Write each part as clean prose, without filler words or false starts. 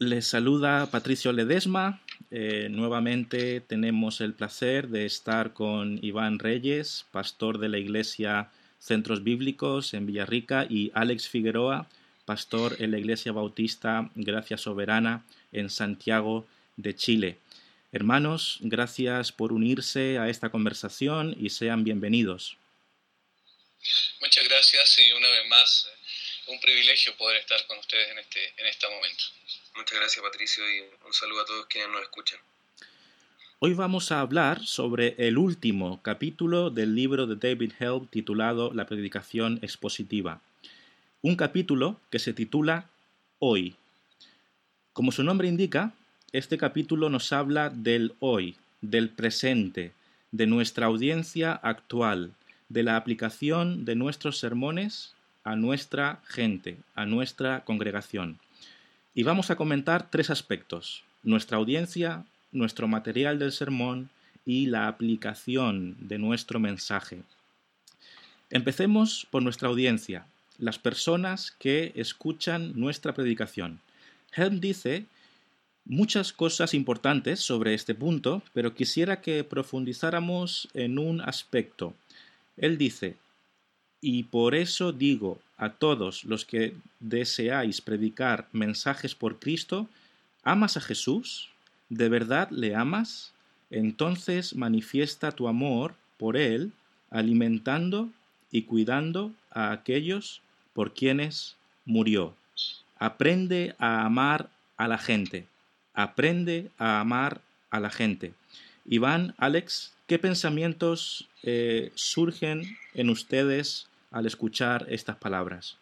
Les saluda Patricio Ledesma. Nuevamente tenemos el placer de estar con Iván Reyes, pastor de la Iglesia Centros Bíblicos en Villarrica, y Alex Figueroa, pastor en la Iglesia Bautista Gracia Soberana en Santiago de Chile. Hermanos, gracias por unirse a esta conversación y sean bienvenidos. Muchas gracias y una vez más un privilegio poder estar con ustedes en este momento. Muchas gracias, Patricio, y un saludo a todos quienes nos escuchan. Hoy vamos a hablar sobre el último capítulo del libro de David Helm titulado La predicación expositiva. Un capítulo que se titula Hoy. Como su nombre indica, este capítulo nos habla del hoy, del presente, de nuestra audiencia actual, de la aplicación de nuestros sermones a nuestra gente, a nuestra congregación. Y vamos a comentar tres aspectos: nuestra audiencia, nuestro material del sermón y la aplicación de nuestro mensaje. Empecemos por nuestra audiencia, las personas que escuchan nuestra predicación. Helm dice muchas cosas importantes sobre este punto, pero quisiera que profundizáramos en un aspecto. Él dice: y por eso digo a todos los que deseáis predicar mensajes por Cristo, ¿amas a Jesús? ¿De verdad le amas? Entonces manifiesta tu amor por Él, alimentando y cuidando a aquellos por quienes murió. Aprende a amar a la gente. Aprende a amar a la gente. Iván, Alex, ¿qué pensamientos surgen en ustedes al escuchar estas palabras?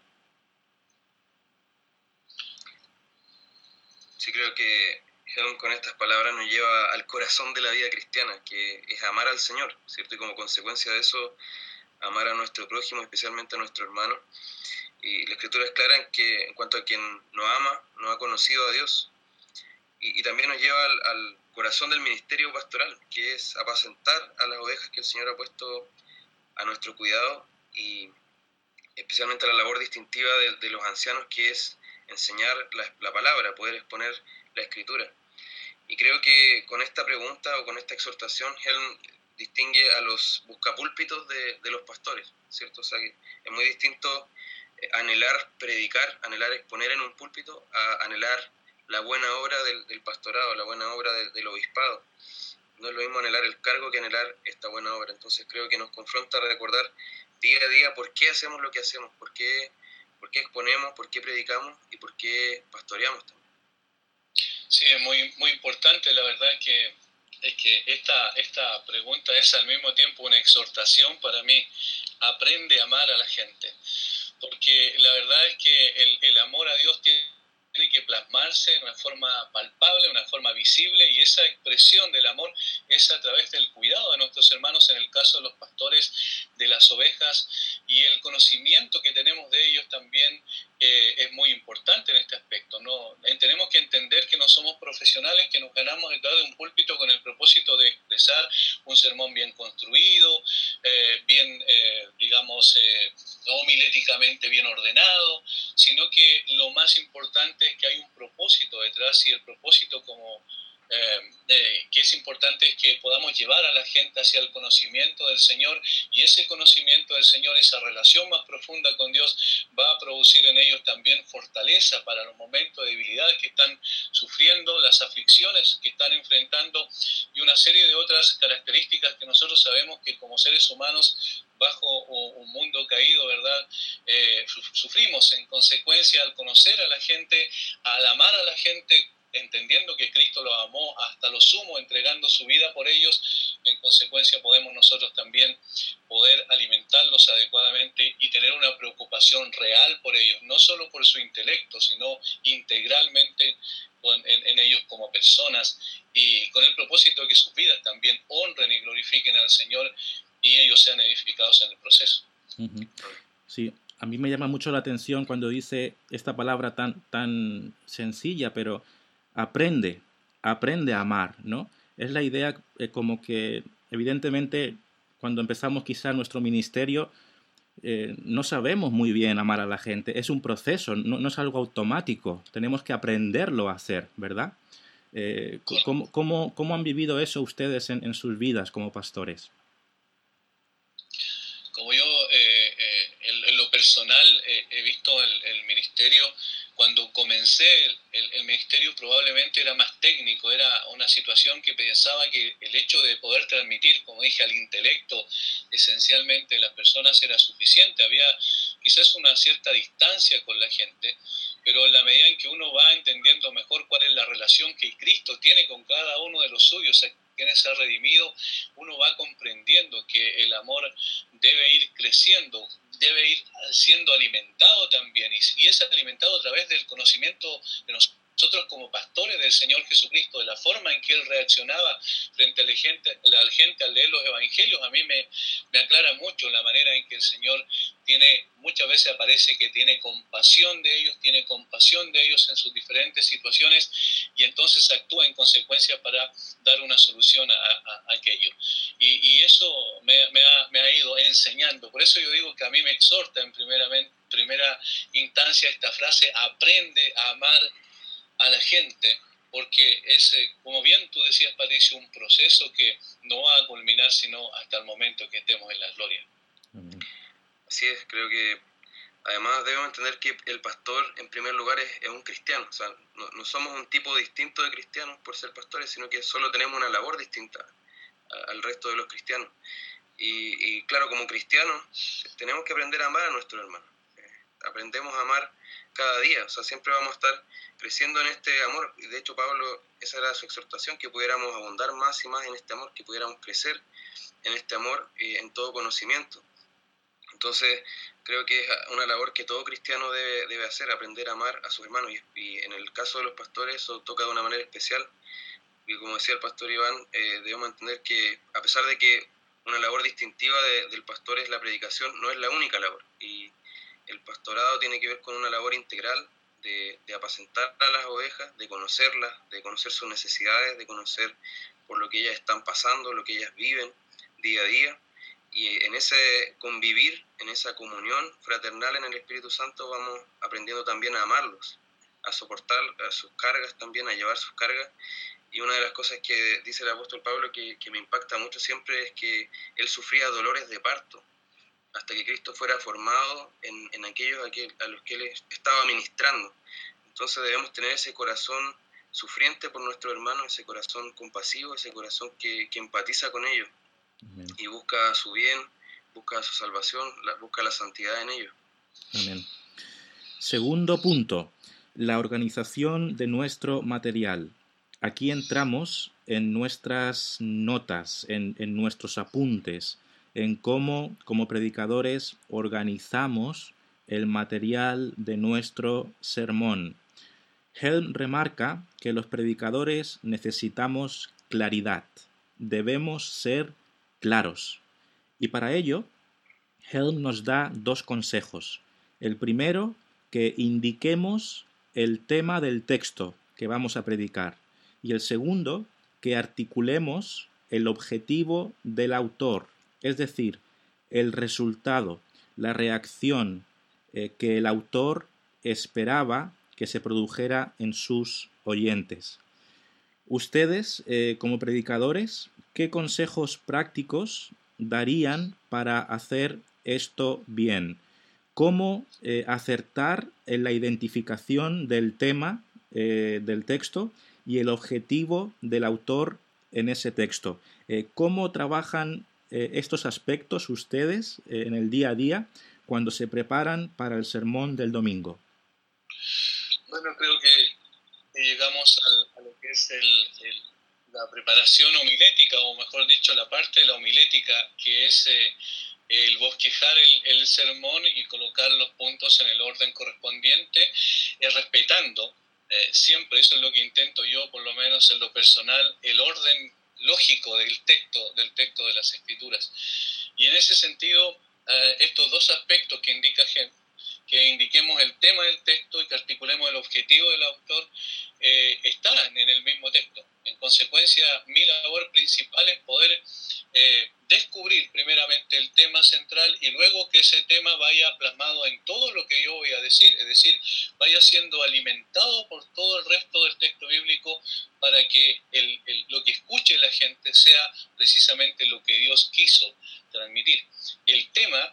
Sí, creo que Helm con estas palabras nos lleva al corazón de la vida cristiana, que es amar al Señor, ¿cierto? Y como consecuencia de eso, amar a nuestro prójimo, especialmente a nuestro hermano. Y la Escritura es clara en que en cuanto a quien no ama, no ha conocido a Dios. Y también nos lleva al corazón del ministerio pastoral, que es apacentar a las ovejas que el Señor ha puesto a nuestro cuidado, y especialmente a la labor distintiva de los ancianos, que es enseñar la palabra, poder exponer la Escritura. Y creo que con esta pregunta o con esta exhortación, Helm distingue a los buscapúlpitos de los pastores, ¿cierto? O sea que es muy distinto anhelar predicar, anhelar exponer en un púlpito, a anhelar la buena obra del pastorado, la buena obra del obispado. No es lo mismo anhelar el cargo que anhelar esta buena obra. Entonces creo que nos confronta a recordar día a día por qué hacemos lo que hacemos, por qué exponemos, por qué predicamos y por qué pastoreamos también. Sí, es muy, muy importante. La verdad es que esta pregunta es al mismo tiempo una exhortación para mí. Aprende a amar a la gente. Porque la verdad es que el amor a Dios tiene que plasmarse de una forma palpable, de una forma visible, y esa expresión del amor es a través del cuidado de nuestros hermanos, en el caso de los pastores de las ovejas, y el conocimiento que tenemos de ellos también es muy importante en este aspecto. ¿No? Tenemos que entender que no somos profesionales, que nos ganamos detrás de un púlpito con el propósito de expresar un sermón bien construido, bien, homiléticamente bien ordenado, sino que lo más importante es que hay un propósito detrás, y el propósito que es importante es que podamos llevar a la gente hacia el conocimiento del Señor, y ese conocimiento del Señor, esa relación más profunda con Dios, va a producir en ellos también fortaleza para los momentos de debilidad que están sufriendo, las aflicciones que están enfrentando, y una serie de otras características que nosotros sabemos que como seres humanos bajo un mundo caído, ¿verdad? Sufrimos en consecuencia al conocer a la gente, al amar a la gente, entendiendo que Cristo los amó hasta lo sumo, entregando su vida por ellos. En consecuencia podemos nosotros también poder alimentarlos adecuadamente y tener una preocupación real por ellos, no solo por su intelecto, sino integralmente en ellos como personas, y con el propósito de que sus vidas también honren y glorifiquen al Señor y ellos sean edificados en el proceso. Sí, a mí me llama mucho la atención cuando dice esta palabra tan sencilla, pero aprende a amar, ¿no? Es la idea como que, evidentemente, cuando empezamos quizá nuestro ministerio, no sabemos muy bien amar a la gente. Es un proceso, no es algo automático. Tenemos que aprenderlo a hacer, ¿verdad? ¿Cómo han vivido eso ustedes en sus vidas como pastores? Como yo, en lo personal, he visto el ministerio. Cuando comencé el ministerio probablemente era más técnico, era una situación que pensaba que el hecho de poder transmitir, como dije, al intelecto esencialmente de las personas era suficiente. Había quizás una cierta distancia con la gente, pero en la medida en que uno va entendiendo mejor cuál es la relación que Cristo tiene con cada uno de los suyos, a quienes ha redimido, uno va comprendiendo que el amor debe ir creciendo, debe ir siendo alimentado también, y es alimentado a través del conocimiento de nosotros como pastores del Señor Jesucristo, de la forma en que Él reaccionaba frente a la gente al leer los evangelios. A mí me aclara mucho la manera en que el Señor muchas veces aparece que tiene compasión de ellos en sus diferentes situaciones, y entonces actúa en consecuencia para dar una solución a aquello. Y eso me ha ido enseñando. Por eso yo digo que a mí me exhorta en primera instancia esta frase: aprende a amar a la gente, porque es, como bien tú decías, Patricio, un proceso que no va a culminar sino hasta el momento que estemos en la gloria. Así es, creo que además debemos entender que el pastor en primer lugar es un cristiano. O sea, no somos un tipo distinto de cristianos por ser pastores, sino que solo tenemos una labor distinta al resto de los cristianos. Y claro, como cristianos tenemos que aprender a amar a nuestros hermanos. Aprendemos a amar cada día, o sea, siempre vamos a estar creciendo en este amor. Y de hecho Pablo, esa era su exhortación, que pudiéramos abundar más y más en este amor, que pudiéramos crecer en este amor, en todo conocimiento. Entonces creo que es una labor que todo cristiano debe hacer, aprender a amar a sus hermanos, y en el caso de los pastores eso toca de una manera especial. Y como decía el pastor Iván, debemos entender que a pesar de que una labor distintiva del pastor es la predicación, no es la única labor, y el pastorado tiene que ver con una labor integral de apacentar a las ovejas, de conocerlas, de conocer sus necesidades, de conocer por lo que ellas están pasando, lo que ellas viven día a día. Y en ese convivir, en esa comunión fraternal en el Espíritu Santo, vamos aprendiendo también a amarlos, a soportar sus cargas también, a llevar sus cargas. Y una de las cosas que dice el apóstol Pablo que me impacta mucho siempre es que él sufría dolores de parto hasta que Cristo fuera formado en aquellos a los que él estaba ministrando. Entonces debemos tener ese corazón sufriente por nuestros hermanos, ese corazón compasivo, ese corazón que empatiza con ellos. Amén. Y busca su bien, busca su salvación, busca la santidad en ellos. Amén. Segundo punto, la organización de nuestro material. Aquí entramos en nuestras notas, en nuestros apuntes, en cómo, como predicadores, organizamos el material de nuestro sermón. Helm remarca que los predicadores necesitamos claridad, debemos ser claros. Y para ello, Helm nos da dos consejos. El primero, que indiquemos el tema del texto que vamos a predicar. Y el segundo, que articulemos el objetivo del autor, es decir, el resultado, la reacción que el autor esperaba que se produjera en sus oyentes. Ustedes, como predicadores, ¿qué consejos prácticos darían para hacer esto bien? ¿Cómo acertar en la identificación del tema del texto y el objetivo del autor en ese texto? ¿Cómo trabajan estos aspectos ustedes en el día a día cuando se preparan para el sermón del domingo? Bueno, creo que llegamos a lo que es la preparación homilética, o mejor dicho, la parte de la homilética, que es el bosquejar el sermón y colocar los puntos en el orden correspondiente, respetando siempre, eso es lo que intento yo, por lo menos en lo personal, el orden lógico del texto de las Escrituras. Y en ese sentido, estos dos aspectos que indica Helm, que indiquemos el tema del texto y que articulemos el objetivo del autor, están en el mismo texto. En consecuencia, mi labor principal es poder descubrir primeramente el tema central y luego que ese tema vaya plasmado en todo lo que yo voy a decir, es decir, vaya siendo alimentado por todo el resto del texto bíblico para que lo que escuche la gente sea precisamente lo que Dios quiso transmitir. El tema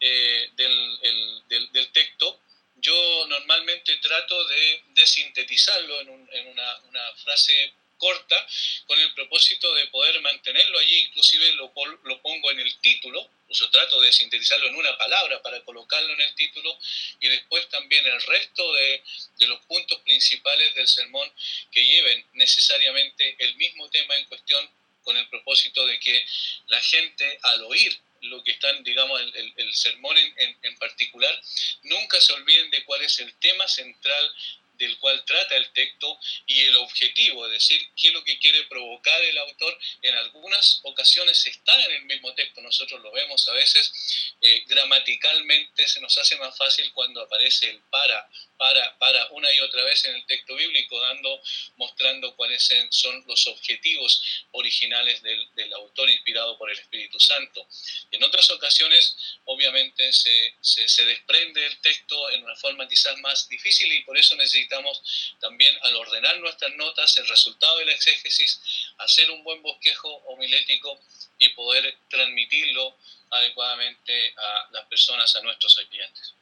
del texto, yo normalmente trato de sintetizarlo en una frase corta, con el propósito de poder mantenerlo allí, inclusive lo pongo en el título, o sea, trato de sintetizarlo en una palabra para colocarlo en el título, y después también el resto de los puntos principales del sermón que lleven necesariamente el mismo tema en cuestión, con el propósito de que la gente, al oír lo que están, digamos, el sermón en particular, nunca se olviden de cuál es el tema central del cual trata el texto y el objetivo, es decir, qué es lo que quiere provocar el autor. En algunas ocasiones está en el mismo texto, nosotros lo vemos a veces, gramaticalmente se nos hace más fácil cuando aparece el para una y otra vez en el texto bíblico, mostrando cuáles son los objetivos originales del autor inspirado por el Espíritu Santo. En otras ocasiones, obviamente, se desprende el texto en una forma quizás más difícil, y por eso necesitamos también, al ordenar nuestras notas, el resultado de la exégesis, hacer un buen bosquejo homilético y poder transmitirlo adecuadamente a las personas, a nuestros oyentes.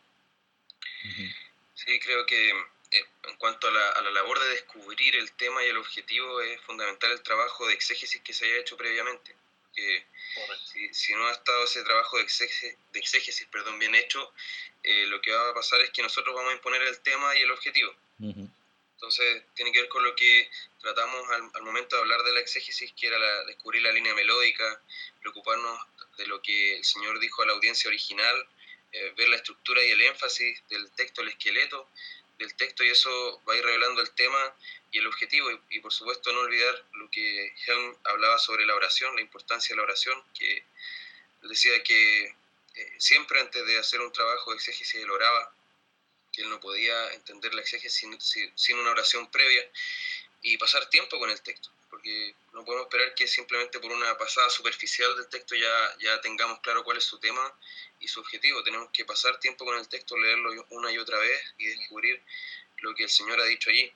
Sí, creo que en cuanto a la labor de descubrir el tema y el objetivo, es fundamental el trabajo de exégesis que se haya hecho previamente. Que si no ha estado ese trabajo de exégesis bien hecho, lo que va a pasar es que nosotros vamos a imponer el tema y el objetivo. Entonces tiene que ver con lo que tratamos al momento de hablar de la exégesis, que era descubrir la línea melódica, preocuparnos de lo que el Señor dijo a la audiencia original, ver la estructura y el énfasis del texto, el esqueleto del texto, y eso va a ir revelando el tema y el objetivo, y por supuesto no olvidar lo que Helm hablaba sobre la oración, la importancia de la oración, que decía que siempre antes de hacer un trabajo de exégesis él oraba, que él no podía entender la exégesis sin una oración previa, y pasar tiempo con el texto, porque no podemos esperar que simplemente por una pasada superficial del texto ya tengamos claro cuál es su tema y su objetivo. Tenemos que pasar tiempo con el texto, leerlo una y otra vez y descubrir lo que el Señor ha dicho allí.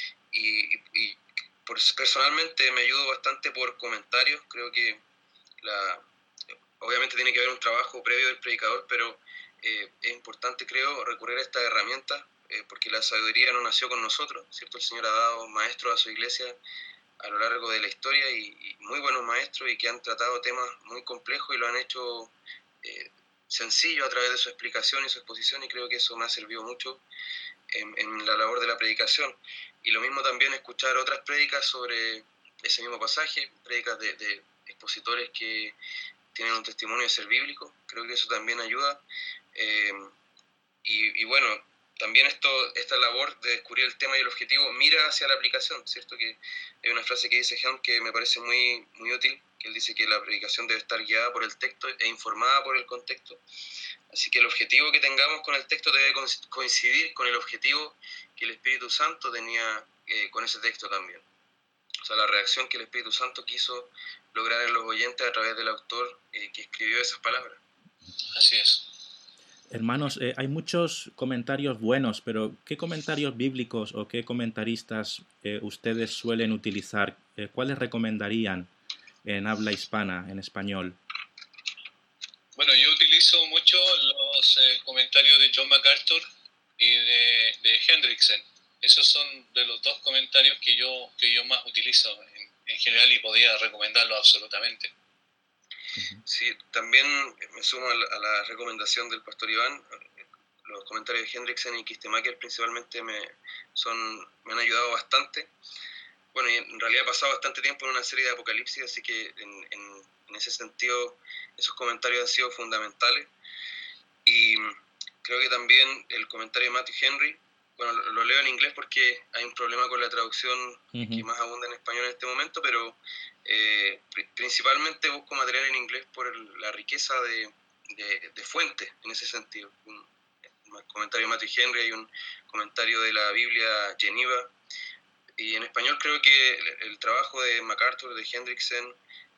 Y personalmente me ayudo bastante por comentarios. Creo que obviamente tiene que haber un trabajo previo del predicador, pero es importante, creo, recurrir a estas herramientas, porque la sabiduría no nació con nosotros, ¿cierto? El Señor ha dado maestros a su iglesia a lo largo de la historia, y muy buenos maestros, y que han tratado temas muy complejos y lo han hecho sencillo a través de su explicación y su exposición, y creo que eso me ha servido mucho en la labor de la predicación. Y lo mismo también escuchar otras prédicas sobre ese mismo pasaje, prédicas de expositores que tienen un testimonio de ser bíblico. Creo que eso también ayuda. Y bueno, también esta labor de descubrir el tema y el objetivo mira hacia la aplicación, ¿cierto? Que hay una frase que dice Helm que me parece muy, muy útil, que él dice que la predicación debe estar guiada por el texto e informada por el contexto. Así que el objetivo que tengamos con el texto debe coincidir con el objetivo que el Espíritu Santo tenía con ese texto también. O sea, la reacción que el Espíritu Santo quiso lograr en los oyentes a través del autor que escribió esas palabras. Así es. Hermanos, hay muchos comentarios buenos, pero ¿qué comentarios bíblicos o qué comentaristas ustedes suelen utilizar? ¿Cuáles recomendarían en habla hispana, en español? Bueno, yo utilizo mucho los comentarios de John MacArthur y de Hendrickson. Esos son de los dos comentarios que yo más utilizo en general, y podría recomendarlos absolutamente. Sí, también me sumo a la recomendación del pastor Iván. Los comentarios de Hendrickson y Kistemaker principalmente me han ayudado bastante. Bueno, y en realidad he pasado bastante tiempo en una serie de Apocalipsis, así que en ese sentido esos comentarios han sido fundamentales. Y creo que también el comentario de Matthew Henry, bueno, lo leo en inglés porque hay un problema con la traducción que más abunda en español en este momento, pero principalmente busco material en inglés por la riqueza de fuentes en ese sentido. Un comentario de Matthew Henry, hay un comentario de la Biblia Geneva, y en español creo que el trabajo de MacArthur, de Hendrickson,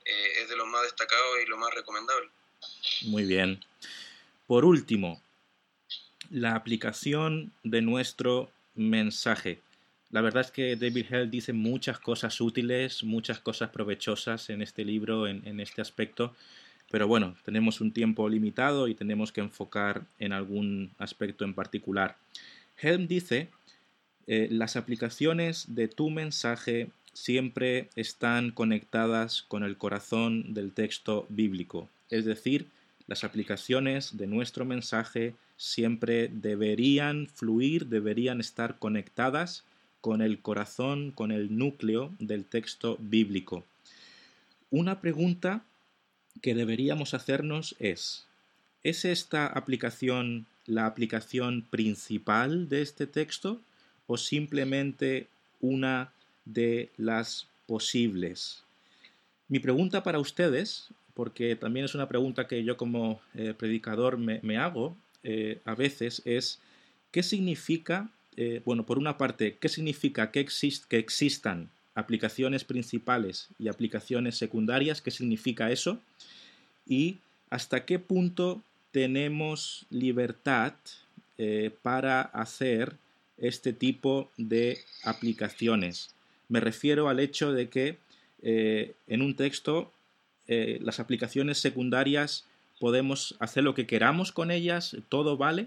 es de los más destacados y lo más recomendable. Muy bien. Por último, la aplicación de nuestro mensaje. La verdad es que David Held dice muchas cosas útiles, muchas cosas provechosas en este libro, en este aspecto, pero bueno, tenemos un tiempo limitado y tenemos que enfocar en algún aspecto en particular. Helm dice, las aplicaciones de tu mensaje siempre están conectadas con el corazón del texto bíblico, es decir, las aplicaciones de nuestro mensaje siempre deberían fluir, deberían estar conectadas con el corazón, con el núcleo del texto bíblico. Una pregunta que deberíamos hacernos ¿es esta aplicación la aplicación principal de este texto o simplemente una de las posibles? Mi pregunta para ustedes, porque también es una pregunta que yo como predicador me hago a veces, es ¿qué significa, bueno, por una parte, qué significa que existan aplicaciones principales y aplicaciones secundarias? ¿Qué significa eso? Y hasta qué punto tenemos libertad para hacer este tipo de aplicaciones. Me refiero al hecho de que en un texto las aplicaciones secundarias podemos hacer lo que queramos con ellas, todo vale.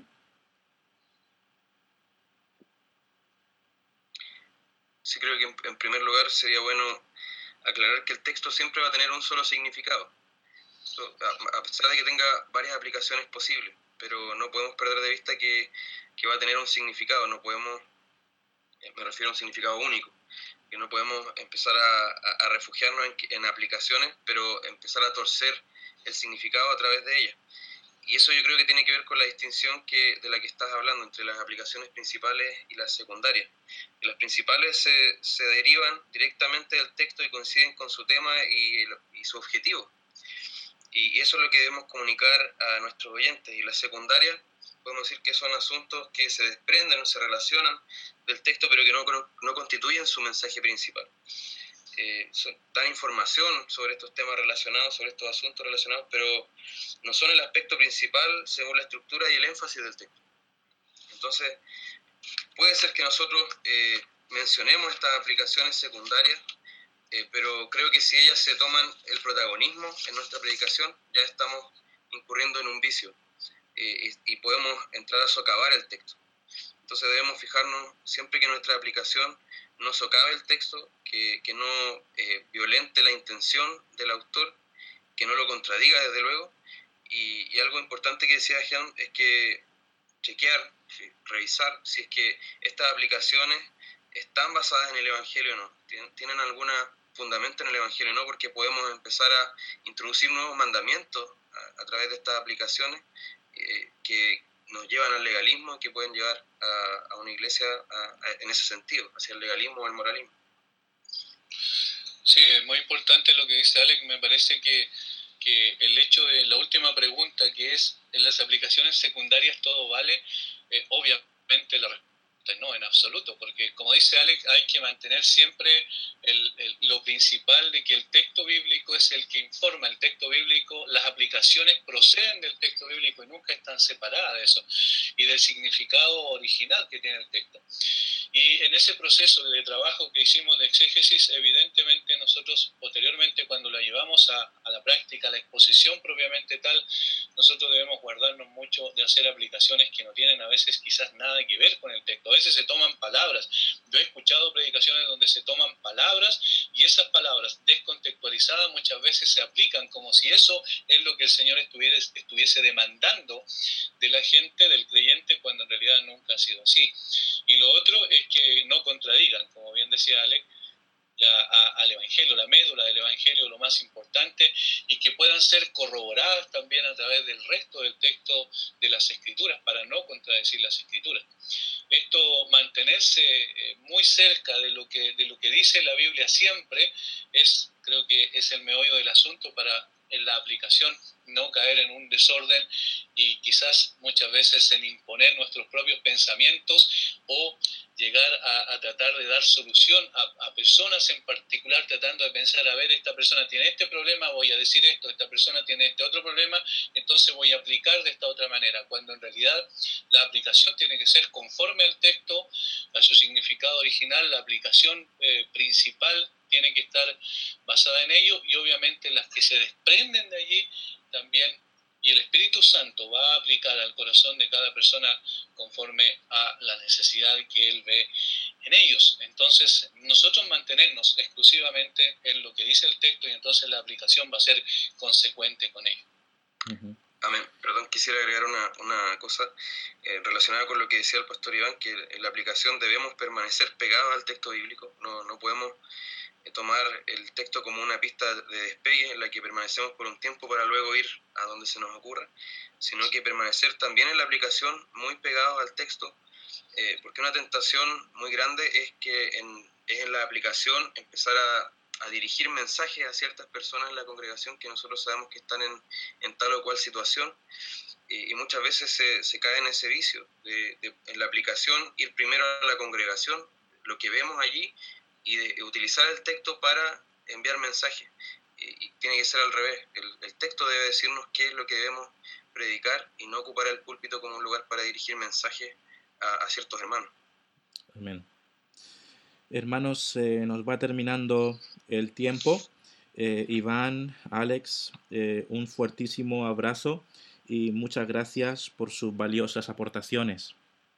Sí, creo que en primer lugar sería bueno aclarar que el texto siempre va a tener un solo significado, a pesar de que tenga varias aplicaciones posibles, pero no podemos perder de vista que va a tener un significado, no podemos, me refiero a un significado único, que no podemos empezar a refugiarnos en aplicaciones, pero empezar a torcer el significado a través de ellas. Y eso yo creo que tiene que ver con la distinción de la que estás hablando entre las aplicaciones principales y las secundarias. Las principales se derivan directamente del texto y coinciden con su tema y su objetivo. Y eso es lo que debemos comunicar a nuestros oyentes. Y las secundarias, podemos decir que son asuntos que se desprenden o se relacionan del texto, pero que no constituyen su mensaje principal. Dan información sobre estos temas relacionados, sobre estos asuntos relacionados, pero no son el aspecto principal según la estructura y el énfasis del texto. Entonces, puede ser que nosotros mencionemos estas aplicaciones secundarias, pero creo que si ellas se toman el protagonismo en nuestra predicación, ya estamos incurriendo en un vicio y podemos entrar a socavar el texto. Entonces debemos fijarnos siempre que nuestra aplicación no socave el texto, que no violente la intención del autor, que no lo contradiga desde luego. Y algo importante que decía Jan es que chequear, revisar si es que estas aplicaciones están basadas en el Evangelio o no, tienen algún fundamento en el Evangelio o no, porque podemos empezar a introducir nuevos mandamientos a través de estas aplicaciones que nos llevan al legalismo, que pueden llevar a una iglesia en ese sentido, hacia el legalismo o el moralismo. Sí, es muy importante lo que dice Alex. Me parece que el hecho de la última pregunta, que es en las aplicaciones secundarias todo vale, obviamente la respuesta es no, en absoluto, porque como dice Alex, hay que mantener siempre lo principal de que el texto bíblico es el que informa el texto bíblico, las aplicaciones proceden del texto bíblico y nunca están separadas de eso, y del significado original que tiene el texto. Y en ese proceso de trabajo que hicimos de exégesis, evidentemente nosotros posteriormente cuando la llevamos a la práctica, a la exposición propiamente tal, nosotros debemos guardarnos mucho de hacer aplicaciones que no tienen a veces quizás nada que ver con el texto. A veces se toman palabras. Yo he escuchado predicaciones donde se toman palabras y esas palabras descontextualizadas muchas veces se aplican como si eso es lo que el Señor estuviese demandando de la gente, del creyente, cuando en realidad nunca ha sido así. Y lo otro es que no contradigan, como bien decía Alex, al Evangelio, la médula del Evangelio, lo más importante, y que puedan ser corroboradas también a través del resto del texto de las Escrituras, para no contradecir las Escrituras. Esto, mantenerse muy cerca de lo que dice la Biblia siempre, creo que es el meollo del asunto para en la aplicación, no caer en un desorden y quizás muchas veces en imponer nuestros propios pensamientos o llegar a tratar de dar solución a personas en particular, tratando de pensar, a ver, esta persona tiene este problema, voy a decir esto, esta persona tiene este otro problema, entonces voy a aplicar de esta otra manera, cuando en realidad la aplicación tiene que ser conforme al texto, a su significado original, la aplicación principal tiene que estar basada en ello, y obviamente las que se desprenden de allí también, y el Espíritu Santo va a aplicar al corazón de cada persona conforme a la necesidad que Él ve en ellos. Entonces, nosotros mantenernos exclusivamente en lo que dice el texto, y entonces la aplicación va a ser consecuente con ello. Uh-huh. Amén. Perdón, quisiera agregar una cosa relacionada con lo que decía el pastor Iván, que en la aplicación debemos permanecer pegados al texto bíblico, no podemos tomar el texto como una pista de despegue en la que permanecemos por un tiempo para luego ir a donde se nos ocurra, sino que permanecer también en la aplicación muy pegados al texto, porque una tentación muy grande es que es en la aplicación empezar a dirigir mensajes a ciertas personas en la congregación que nosotros sabemos que están en tal o cual situación, y muchas veces se cae en ese vicio de en la aplicación ir primero a la congregación, lo que vemos allí, y de utilizar el texto para enviar mensajes. Y tiene que ser al revés. El texto debe decirnos qué es lo que debemos predicar y no ocupar el púlpito como un lugar para dirigir mensajes a ciertos hermanos. Amén. Hermanos, nos va terminando el tiempo. Iván, Alex, un fuertísimo abrazo y muchas gracias por sus valiosas aportaciones.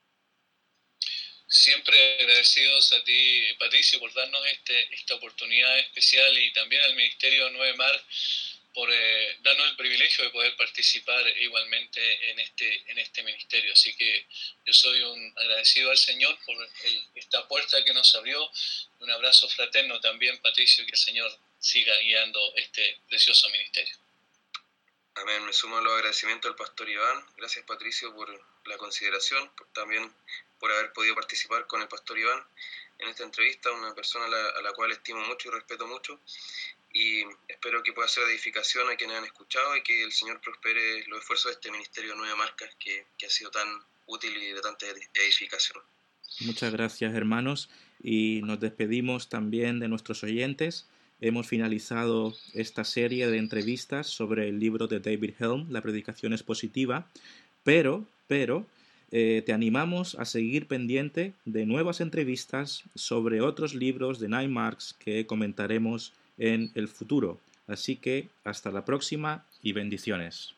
Siempre agradecidos a ti, Patricio, por darnos esta oportunidad especial, y también al Ministerio 9 Mar por darnos el privilegio de poder participar igualmente en este ministerio. Así que yo soy un agradecido al Señor por esta puerta que nos abrió. Un abrazo fraterno también, Patricio, que el Señor siga guiando este precioso ministerio. Amén. Me sumo a los agradecimientos al pastor Iván. Gracias, Patricio, por la consideración, también por haber podido participar con el pastor Iván en esta entrevista, una persona a la cual estimo mucho y respeto mucho, y espero que pueda ser de edificación a quienes han escuchado y que el Señor prospere los esfuerzos de este ministerio Nueve Marcas que ha sido tan útil y de tanta edificación. Muchas gracias, hermanos, y nos despedimos también de nuestros oyentes. Hemos finalizado esta serie de entrevistas sobre el libro de David Helm, La predicación expositiva, pero te animamos a seguir pendiente de nuevas entrevistas sobre otros libros de 9 Marks que comentaremos en el futuro. Así que hasta la próxima y bendiciones.